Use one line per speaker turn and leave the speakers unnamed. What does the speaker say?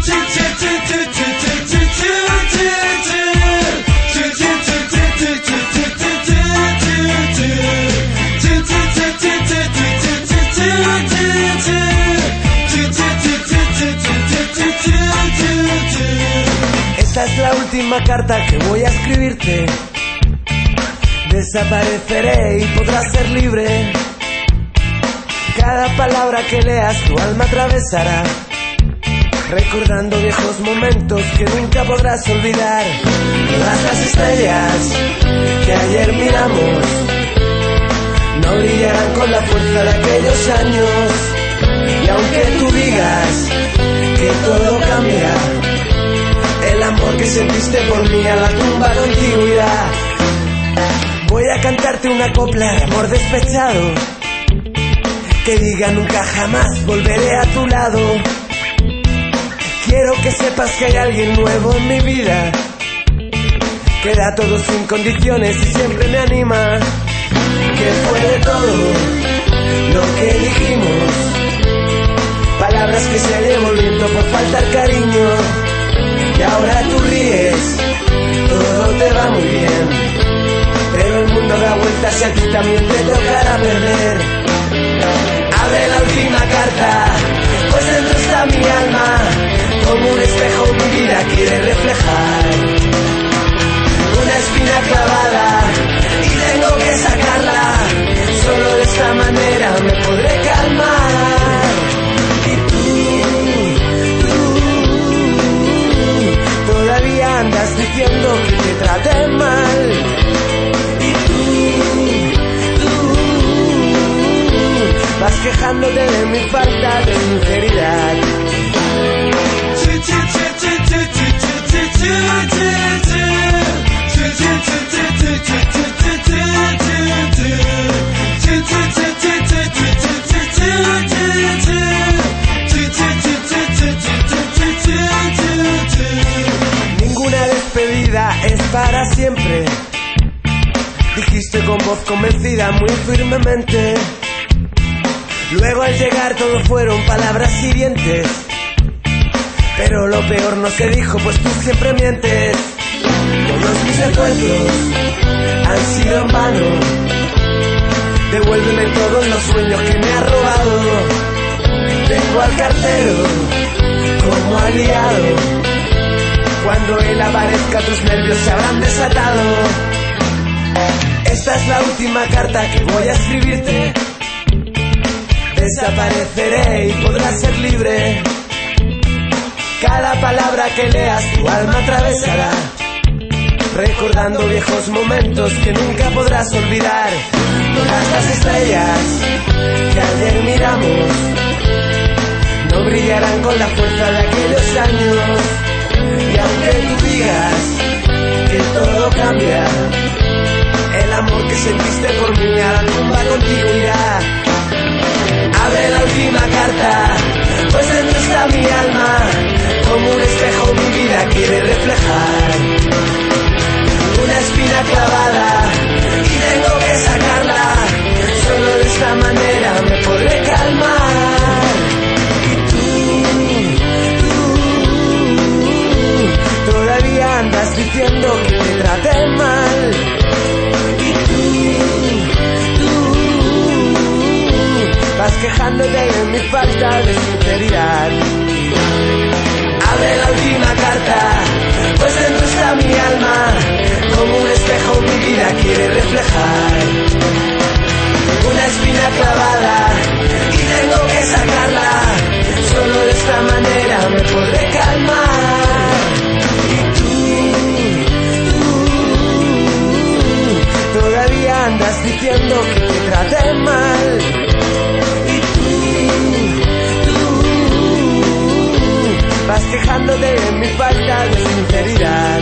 Esta es la última carta que voy a escribirte. Desapareceré y podrás ser libre. Cada palabra que leas tu alma atravesará, recordando viejos momentos que nunca podrás olvidar. Todas las estrellas que ayer miramos no brillarán con la fuerza de aquellos años. Y aunque tú digas que todo cambia, el amor que sentiste por mí a la tumba contigo irá. Voy a cantarte una copla de amor despechado, que diga nunca jamás volveré a tu lado. Quiero que sepas que hay alguien nuevo en mi vida, que da todo sin condiciones y siempre me anima. Que fue de todo lo que dijimos, palabras que se llevó el viento por faltar cariño. Y ahora tú ríes, todo te va muy bien, pero el mundo da vueltas y a ti también te tocará perder. Abre la última carta, pues dentro está mi alma, como un espejo mi vida quiere reflejar. Una espina clavada y tengo que sacarla, solo de esta manera me podré calmar. Y tú todavía andas diciendo que te traté mal. Y tú vas quejándote de mi falta de sinceridad. Ninguna despedida es para siempre, dijiste con voz convencida muy firmemente. Luego al llegar todo fueron palabras hirientes, pero lo peor no se dijo, pues tú siempre mientes. Todos mis encuentros han sido en vano, devuélveme todos los sueños que me has robado. Tengo al cartero como aliado, cuando él aparezca tus nervios se habrán desatado. Esta es la última carta que voy a escribirte. Desapareceré y podrás ser libre. Cada palabra que leas tu alma atravesará, recordando viejos momentos que nunca podrás olvidar. Todas las estrellas que ayer miramos no brillarán con la fuerza de aquellos años. Y aunque tú digas que todo cambia, el amor que sentiste por mí a la tumba contigo irá. Abre la última carta, pues dentro está mi alma, como un espejo mi vida quiere reflejar. Una espina clavada y tengo que sacarla, solo de esta manera me podré calmar. Y tú todavía andas diciendo que te traté mal. Y tú vas quejándote de mi falta de sinceridad. Abre la última carta, pues dentro está mi alma, como un espejo mi vida quiere reflejar. Una espina clavada y tengo que sacarla, solo de esta manera me podré calmar. Y tú todavía andas diciendo que te traté mal. Vas quejándote de mi falta de sinceridad.